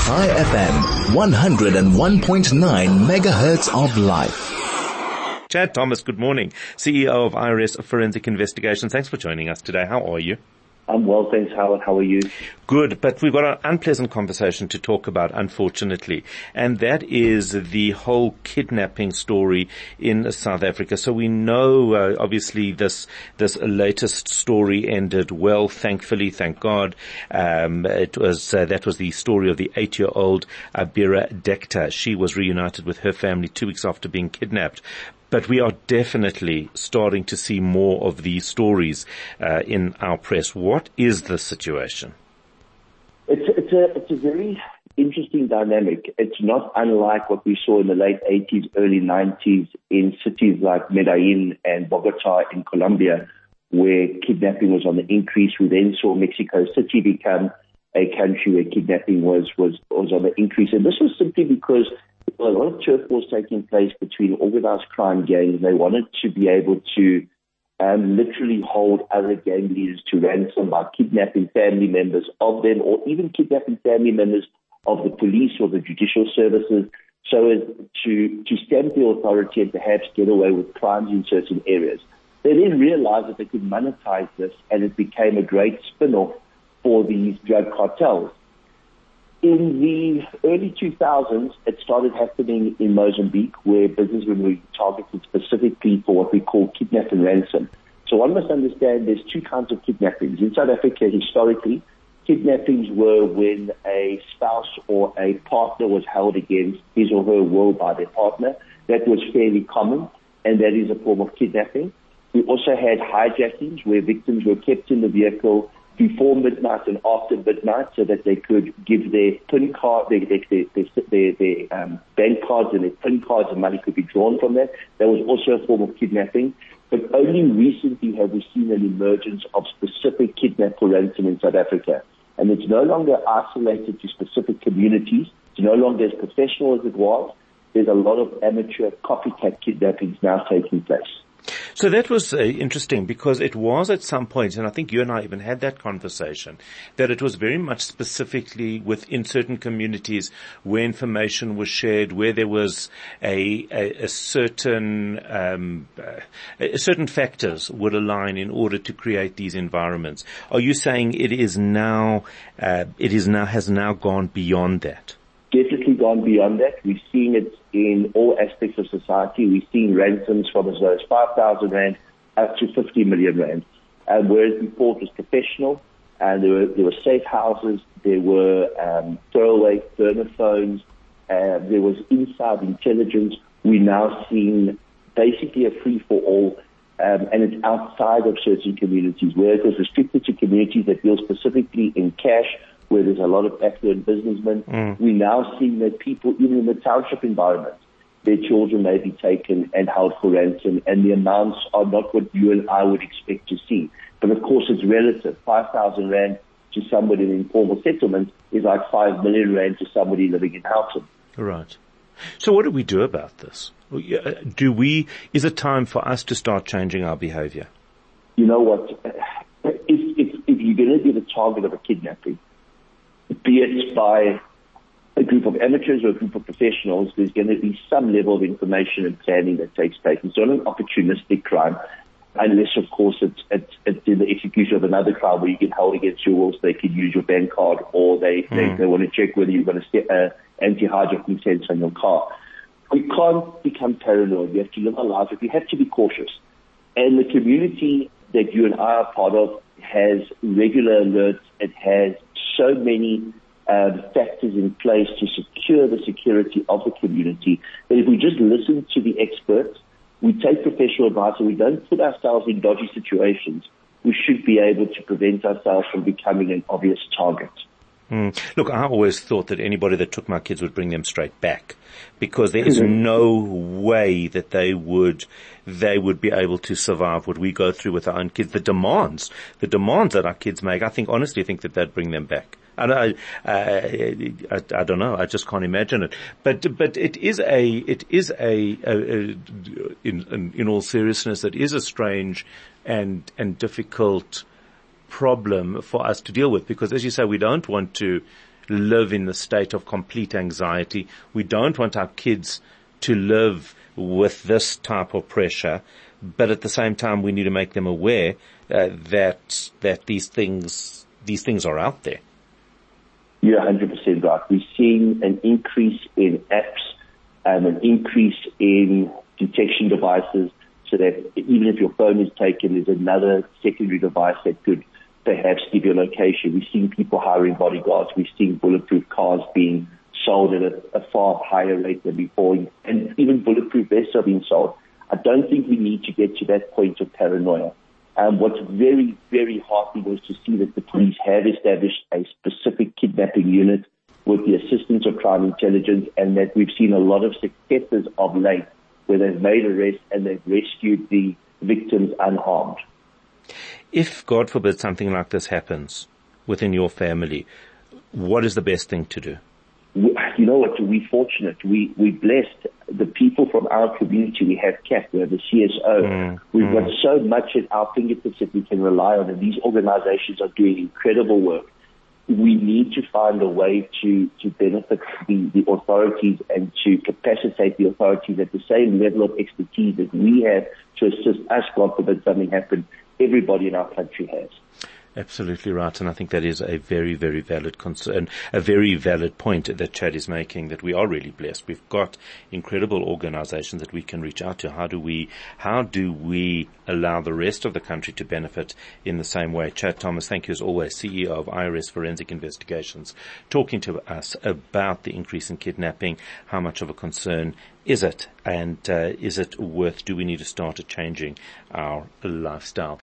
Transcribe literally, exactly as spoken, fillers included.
High F M, one oh one point nine megahertz of life. Chad Thomas, good morning. C E O of I R S Forensic Investigations. Thanks for joining us today. How are you? I'm well, thanks, Howard. How are you? Good, but we've got an unpleasant conversation to talk about, unfortunately, and that is the whole kidnapping story in South Africa. So we know, uh, obviously, this this latest story ended well, thankfully, thank God. Um, it was uh, that was the story of the eight-year-old Abira Dekta. She was reunited with her family two weeks after being kidnapped. But we are definitely starting to see more of these stories uh, in our press. What is the situation? It's, it's, a, it's a very interesting dynamic. It's not unlike what we saw in the late eighties, early nineties in cities like Medellin and Bogota in Colombia, where kidnapping was on the increase. We then saw Mexico City become a country where kidnapping was, was, was on the increase. And this was simply because a lot of turf wars taking place between organized crime gangs. They wanted to be able to um, literally hold other gang leaders to ransom by kidnapping family members of them, or even kidnapping family members of the police or the judicial services, so as to, to stamp the authority and perhaps get away with crimes in certain areas. They then realized that they could monetize this, and it became a great spin-off for these drug cartels. In the early two thousands, it started happening in Mozambique, where businessmen were targeted specifically for what we call kidnap and ransom. So one must understand there's two kinds of kidnappings. In South Africa, historically, kidnappings were when a spouse or a partner was held against his or her will by their partner. That was fairly common, and that is a form of kidnapping. We also had hijackings, where victims were kept in the vehicle before midnight and after midnight, so that they could give their PIN card, their, their, their, their, their um, bank cards and their PIN cards, and money could be drawn from that. That was also a form of kidnapping. But only recently have we seen an emergence of specific kidnap for ransom in South Africa. And it's no longer isolated to specific communities. It's no longer as professional as it was. There's a lot of amateur copycat kidnappings now taking place. So that was uh, interesting, because it was at some point, and I think you and I even had that conversation, that it was very much specifically within certain communities where information was shared, where there was a, a, a certain, um, uh, a certain factors would align in order to create these environments. Are you saying it is now, uh, it is now, has now gone beyond that? Definitely gone beyond that. We've seen it in all aspects of society. We've seen ransoms from as low as five thousand rand up to fifty million rand. And whereas before it was professional, and there were, there were safe houses, there were um, throwaway burner phones, uh, there was inside intelligence, we're now seeing basically a free-for-all, um, and it's outside of certain communities, where it was restricted to communities that deal specifically in cash, where there's a lot of affluent businessmen. Mm. We're now seeing that people, even in the township environment, their children may be taken and held for ransom, and the amounts are not what you and I would expect to see. But of course, it's relative. five thousand rand to somebody in informal settlement is like five million rand to somebody living in Houghton. Right. So what do we do about this? Do we, is it time for us to start changing our behavior? You know what? If, if, if you're going to be the target of a kidnapping, be it by a group of amateurs or a group of professionals, there's going to be some level of information and planning that takes place. It's not an opportunistic crime, unless, of course, it's, it's, it's in the execution of another crime where you get held against your will, so they can use your bank card, or they, mm. they, they want to check whether you've got a uh, anti-hijacking sensor on your car. We can't become paranoid. We have to live our lives, but we have to be cautious. And the community that you and I are part of has regular alerts. It has so many um, factors in place to secure the security of the community that if we just listen to the experts, we take professional advice, and we don't put ourselves in dodgy situations, we should be able to prevent ourselves from becoming an obvious target. Mm. Look, I always thought that anybody that took my kids would bring them straight back, because there is mm-hmm. no way that they would, they would be able to survive what we go through with our own kids. The demands, the demands that our kids make, I think, honestly think that they'd bring them back. And I, I, I, I don't know. I just can't imagine it. But, but it is a, it is a, a, a in, in, in all seriousness, it is a strange and, and difficult problem for us to deal with, because as you say, we don't want to live in the state of complete anxiety. We don't want our kids to live with this type of pressure, but at the same time we need to make them aware uh, that that these things these things are out there. You're one hundred percent right. We're seeing an increase in apps and an increase in detection devices, so that even if your phone is taken, there's another secondary device that could perhaps give you a location. We're seeing people hiring bodyguards. We're seeing bulletproof cars being sold at a, a far higher rate than before, and even bulletproof vests are being sold. I don't think we need to get to that point of paranoia. Um, what's very, very heartening was to see that the police have established a specific kidnapping unit with the assistance of crime intelligence, and that we've seen a lot of successes of late where they've made arrests and they've rescued the victims unharmed. If, God forbid, something like this happens within your family, what is the best thing to do? We, you know what, we're fortunate. We, we're blessed. The people from our community, we have C A P, we have the C S O. Mm, We've mm. got so much at our fingertips that we can rely on, and these organizations are doing incredible work. We need to find a way to, to benefit the, the authorities and to capacitate the authorities at the same level of expertise that we have to assist us, God forbid something happen. Everybody in our country has. Absolutely right, and I think that is a very, very valid concern, a very valid point that Chad is making, that we are really blessed. We've got incredible organizations that we can reach out to. How do we, how do we allow the rest of the country to benefit in the same way? Chad Thomas, thank you as always, C E O of I R S Forensic Investigations, talking to us about the increase in kidnapping. How much of a concern is it, and uh, is it worth, do we need to start changing our lifestyle?